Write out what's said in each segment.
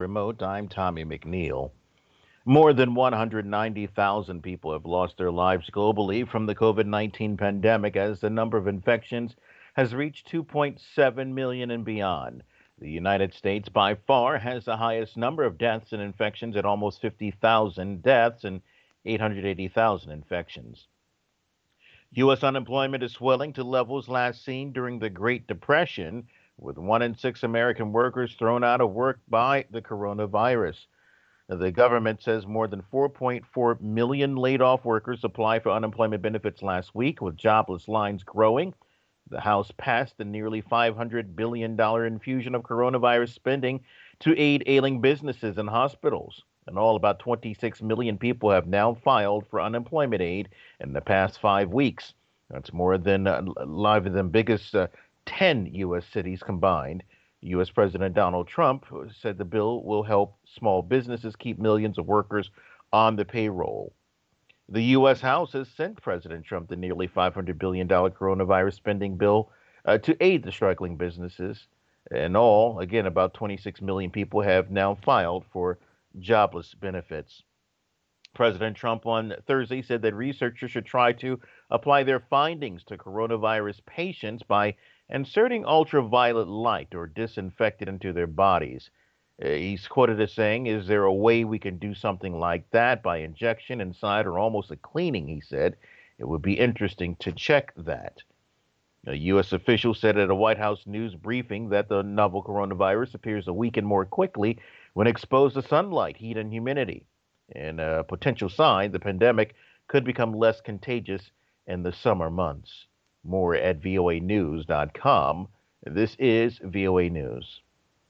Remote, I'm Tommy McNeil. More than 190,000 people have lost their lives globally from the COVID 19 pandemic as the number of infections has reached 2.7 million and beyond. The United States, by far, has the highest number of deaths and infections at almost 50,000 deaths and 880,000 infections. U.S. unemployment is swelling to levels last seen during the Great Depression, with 1 in 6 American workers thrown out of work by the coronavirus. The government says more than 4.4 million laid off workers applied for unemployment benefits last week, with jobless lines growing. The House passed the nearly $500 billion infusion of coronavirus spending to aid ailing businesses and hospitals. In all, about 26 million people have now filed for unemployment aid in the past 5 weeks. That's more than the biggest 10 U.S. cities combined. U.S. President Donald Trump said the bill will help small businesses keep millions of workers on the payroll. The U.S. House has sent President Trump the nearly $500 billion coronavirus spending bill to aid the struggling businesses. In all, again, about 26 million people have now filed for jobless benefits. President Trump on Thursday said that researchers should try to apply their findings to coronavirus patients by inserting ultraviolet light or disinfect it into their bodies. He's quoted as saying, "Is there a way we can do something like that by injection inside or almost a cleaning?" He said. It would be interesting to check that. A U.S. official said at a White House news briefing that the novel coronavirus appears to weaken more quickly when exposed to sunlight, heat, and humidity. And a potential sign the pandemic could become less contagious in the summer months. More at voanews.com. This is VOA News.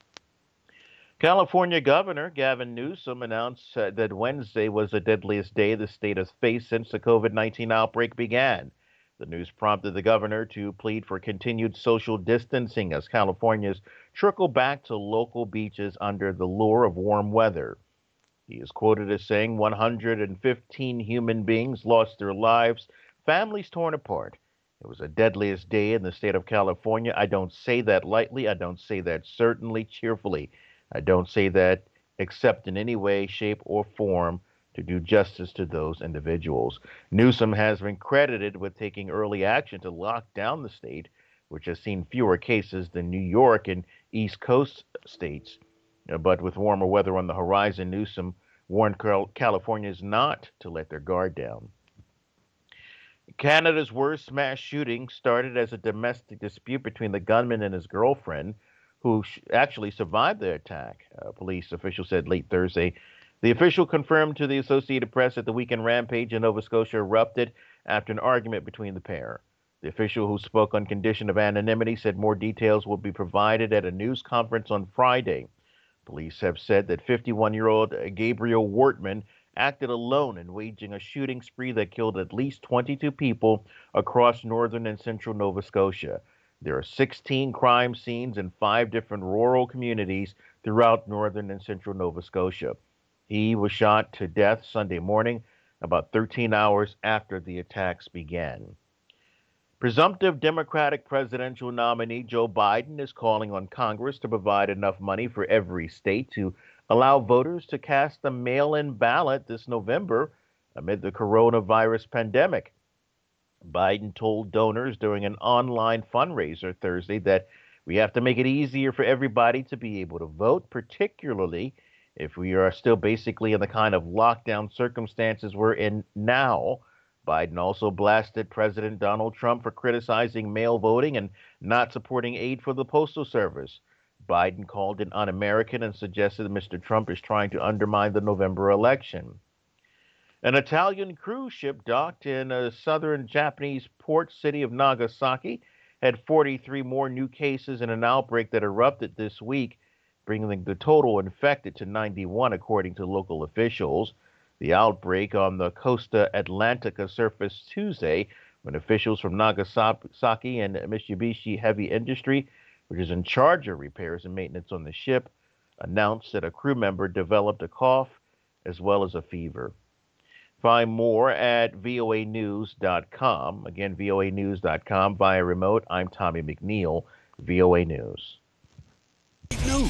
California Governor Gavin Newsom announced that Wednesday was the deadliest day the state has faced since the COVID 19 outbreak began. The news prompted the governor to plead for continued social distancing as Californians trickle back to local beaches under the lure of warm weather. He is quoted as saying 115 human beings lost their lives, families torn apart. It was the deadliest day in the state of California. I don't say that lightly. I don't say that certainly cheerfully. I don't say that except in any way, shape, or form to do justice to those individuals. Newsom has been credited with taking early action to lock down the state, which has seen fewer cases than New York and East Coast states. But with warmer weather on the horizon, Newsom warned Californians not to let their guard down. Canada's worst mass shooting started as a domestic dispute between the gunman and his girlfriend, who actually survived the attack, police officials said late Thursday. The official confirmed to the Associated Press that the weekend rampage in Nova Scotia erupted after an argument between the pair. The official, who spoke on condition of anonymity, said more details will be provided at a news conference on Friday. Police have said that 51-year-old Gabriel Wortman acted alone in waging a shooting spree that killed at least 22 people across northern and central Nova Scotia. There are 16 crime scenes in 5 different rural communities throughout northern and central Nova Scotia. He was shot to death Sunday morning, about 13 hours after the attacks began. Presumptive Democratic presidential nominee Joe Biden is calling on Congress to provide enough money for every state to allow voters to cast a mail-in ballot this November amid the coronavirus pandemic. Biden told donors during an online fundraiser Thursday that we have to make it easier for everybody to be able to vote, particularly if we are still basically in the kind of lockdown circumstances we're in now. Biden also blasted President Donald Trump for criticizing mail voting and not supporting aid for the Postal Service. Biden called it un-American and suggested that Mr. Trump is trying to undermine the November election. An Italian cruise ship docked in a southern Japanese port city of Nagasaki had 43 more new cases in an outbreak that erupted this week, bringing the total infected to 91, according to local officials. The outbreak on the Costa Atlantica surfaced Tuesday when officials from Nagasaki and Mitsubishi Heavy Industry, which is in charge of repairs and maintenance on the ship, announced that a crew member developed a cough as well as a fever. Find more at voanews.com. Again, voanews.com via remote. I'm Tommy McNeil, VOA News. News.